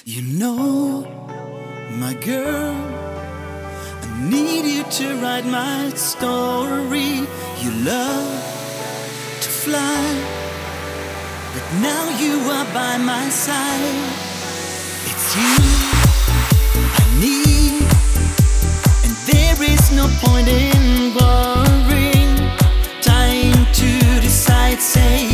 You know, my girl, I need you to write my story. You love to fly, but now you are by my side. It's you I need, and there is no point in worrying. Time to decide, say